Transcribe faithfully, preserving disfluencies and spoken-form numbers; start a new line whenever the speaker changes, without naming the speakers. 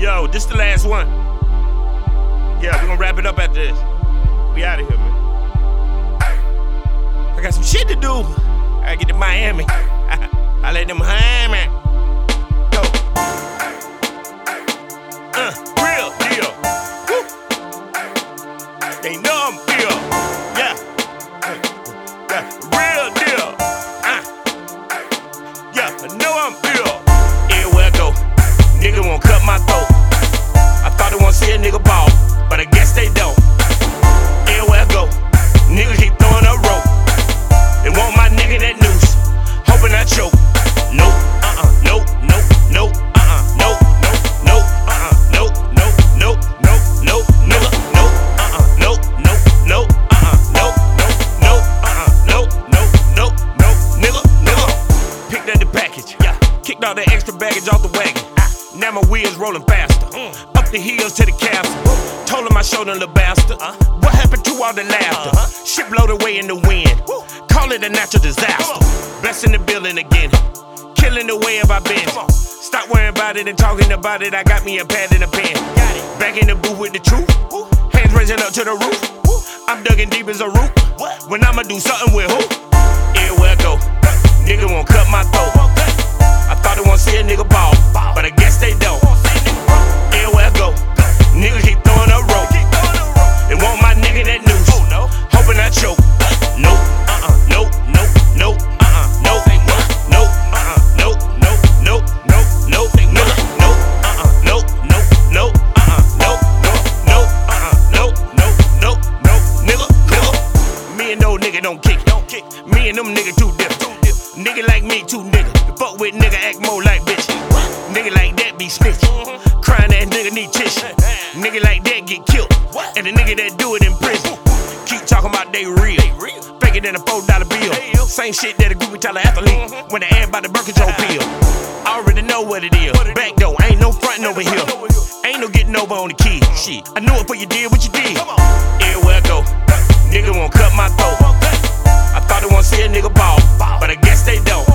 Yo, this the last one. Yeah, we gonna wrap it up after this. We out of here, man. I got some shit to do. I gotta get to Miami. I let them Miami. Yo. Uh, real deal. Woo. They know I'm real. Yeah. Yeah. Real deal. Uh. Yeah, I know I'm real. Everywhere I go, nigga won't cut my throat. I thought they won't see a nigga ball, but I guess they don't. Everywhere I go, niggas keep throwing a rope. They want my nigga that noose, hoping I choke. Nope, uh-uh, nope, nope, nope, uh-uh, nope, nope, nope, uh-uh, nope, nope, nope, nope, nope, nigga, nope, uh-uh, nope, nope, nope, uh-uh, nope, nope, nope, uh-uh, nope, nope, nope, nope, nigga, nigga. Picked up the package, yeah, kicked all the extra baggage off the wagon. Now my wheels rolling faster, mm. Up the hills to the castle. Told him I showed him the bastard. Uh. What happened to all the laughter? Uh-huh. Shit blowed away in the wind. Woo. Call it a natural disaster. Blessing the building again, killing the way I've been. Stop worrying about it and talking about it. I got me a pad and a pen. Got it. Back in the booth with the truth. Woo. Hands raising up to the roof. Woo. I'm digging deep as a root. What? When I'ma do something with who? Everywhere I go, nigga won't cut my throat. I thought they won't see a nigga ball, but I guess they don't. Everywhere I go, niggas keep throwing a rope. They want my nigga that noose, hoping I choke. Nope, uh-uh, nope, nope, nope, uh-uh, nope, nope, uh-uh, nope, nope, nope, nope, nope, nigga, nope, uh-uh, nope, nope, nope, uh-uh, nope, nope, nope, uh-uh, nope, nope, nope, nope, nigga, nigga. Me and no nigga don't kick, don't kick. Me and them nigga too different. Nigga like me, too nigga. The fuck with nigga act more like bitch. Nigga like that be snitch. Mm-hmm. Crying that nigga need tissue. Nigga like that get killed. What? And the nigga that do it in prison. Keep talking about they real. They real. Faker than a four dollar bill. Hey, same shit that a groupie tell an athlete mm-hmm. when they add by the birth control pill. I already know what it is. What it Back door, ain't no frontin' over here. Over here. Ain't no getting over on the key. Uh-huh. Shit, I knew it before you did what you did. Everywhere I go, nigga won't cut my throat. I thought they won't see a nigga ball, but I guess they don't.